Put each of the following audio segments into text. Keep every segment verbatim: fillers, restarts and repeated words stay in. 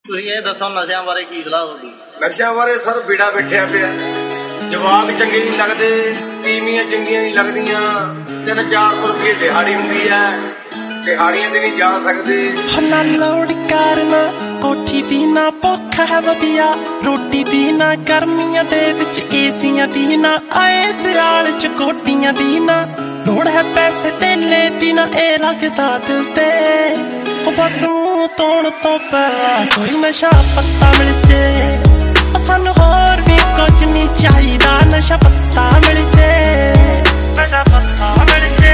ਤੁਸੀਂ ਇਹ ਦੱਸੋ ਨਸ਼ਿਆਂ ਬਾਰੇ ਕੀ ਸਲਾਹ ਹੋਊਗੀ? ਨਸ਼ਿਆਂ ਬਾਰੇ ਸਰ ਬੀੜਾ ਬੈਠਿਆ ਪਿਆ, ਜਵਾਕ ਚੰਗੇ ਨਹੀਂ ਲੱਗਦੇ, ਤੀਵੀਆਂ ਚੰਗੀਆਂ ਨਹੀਂ ਲੱਗਦੀਆਂ, ਤਿੰਨ ਚਾਰ ਸੌ ਰੁਪਏ ਦਿਹਾੜੀ ਹੁੰਦੀ ਹੈ, ਦਿਹਾੜੀਆਂ ਤੇ ਨਹੀਂ ਜਾ ਸਕਦੇ। ਨਾ ਲੋੜ ਕਰਨਾ ਕੋਠੀ ਦੀ ਨਾ ਭੁੱਖ ਹੈ ਵਧੀਆ, ਰੋਟੀ ਦੀ ਨਾ ਗਰਮੀਆਂ ਦੇ ਵਿੱਚ ਏਸੀਆਂ ਦੀ ਨਾ, ਆਏ ਸਿਆਲ ਚ ਕੋਟੀਆਂ ਦੀ ਨਾ, ਲੋੜ ਹੈ ਪੈਸੇ ਧੇਲੇ ਦੀ ਨਾ, ਇਹ ਲੱਗਦਾ ਦਿਲ ਤੇ ਉਹ ਬਸ ਮੂੰਹ ਧੋਣ ਤੋਂ ਪਹਿਲਾਂ ਕੋਈ ਨਸ਼ਾ ਪੱਤਾ ਮਿਲ ਜੇ। ਸਾਨੂੰ ਹੋਰ ਵੀ ਕੁਝ ਨਹੀਂ ਚਾਹੀਦਾ, ਨਸ਼ਾ ਪੱਤਾ ਮਿਲ ਜੇ, ਨਸ਼ਾ ਪੱਤਾ ਮਿਲ ਜੇ।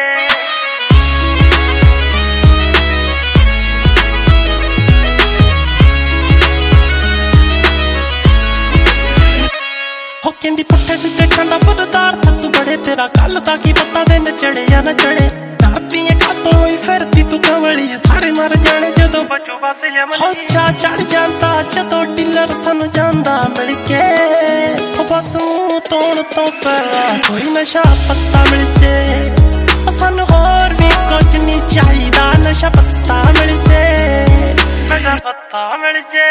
ਹੋ ਕਹਿੰਦੀ ਪੁੱਠੇ ਸਿੱਧੇ ਖਾਂਦਾ ਬੁੱਧਦਾਰ ਤੂੰ ਬੜੇ, ਤੇਰਾ ਕੱਲ ਦਾ ਕੀ ਪਤਾ ਦਿਨ ਚੜੇ ਜਾਂ ਨਾ ਚੜੇ, ਰਾਤੀਆਂ ਖਾਤੋਂ ਹੋਈ ਫਿਰਦੀ ਤੂੰ ਕਮਲੀ, ਸਾਰੇ ਮਰ ਜਾਣੇ ਜਦੋਂ ਬਚੋ ਬਸ ਯਮਨ। ਹੋ ਚਾ ਚੜ ਜਾਂਦਾ ਜਦੋਂ ਡੀਲਰ ਸਾਨੂੰ ਜਾਂਦਾ ਮਿਲ ਕੇ, ਉਹ ਬਸ ਮੂੰਹ ਧੋਣ ਤੋਂ ਪਹਿਲਾਂ ਕੋਈ ਨਸ਼ਾ ਪੱਤਾ ਮਿਲ ਜੇ। ਸਾਨੂੰ ਹੋਰ ਵੀ ਕੁਝ ਨਹੀਂ ਚਾਹੀਦਾ, ਨਸ਼ਾ ਪੱਤਾ ਮਿਲ ਜੇ, ਨਸ਼ਾ ਪੱਤਾ ਮਿਲ ਜੇ।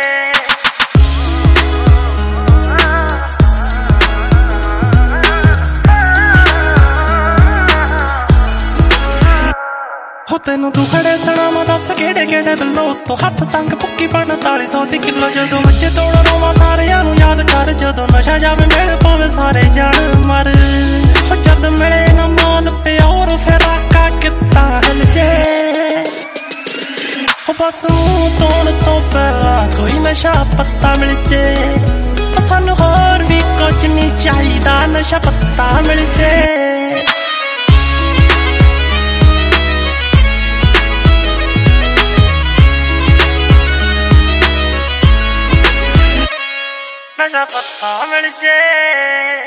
ਹੋ ਤੈਨੂੰ ਦੁਖੜੇ ਸੁਣਾਵਾਂ ਦੱਸ ਕਿਹੜੇ ਕਿਹੜੇ ਦਿਲੋਂ ਤੋਂ, ਹੱਥ ਤੰਗ ਭੁੱਕੀ ਪੰਤਾਲੀ ਸੌ ਦੀ ਕਿਲੋ, ਜਦੋਂ ਮੱਝੇ ਤੋੜ ਰੋਵਾਂ ਸਾਰਿਆਂ ਨੂੰ ਯਾਦ ਕਰ, ਜਦੋਂ ਨਸ਼ਾ ਜਾਵੇ ਮਿਲ ਪਾਵੇ ਸਾਰੇ ਜਾਣ ਮਰ। ਹੋ ਜਦ ਮਿਲੇ ਨਾ ਮਾਨ ਪਿਓਰ ਫਿਰ ਆਕਾ ਕਿੱਦਾਂ ਹਿਲ ਜੇ, ਹੋ ਬਸ ਮੂੰਹ ਧੋਣ ਤੋਂ ਪਹਿਲਾਂ ਕੋਈ ਨਸ਼ਾ ਪੱਤਾ ਮਿਲ ਜੇ। ਸਾਨੂੰ ਹੋਰ ਵੀ ਕੁਝ ਨਹੀਂ ਚਾਹੀਦਾ, ਨਸ਼ਾ ਪੱਤਾ ਮਿਲ ਜੇ। ਨਸ਼ਾ ਪੱਤਾ ਮਿਲ ਜੇ।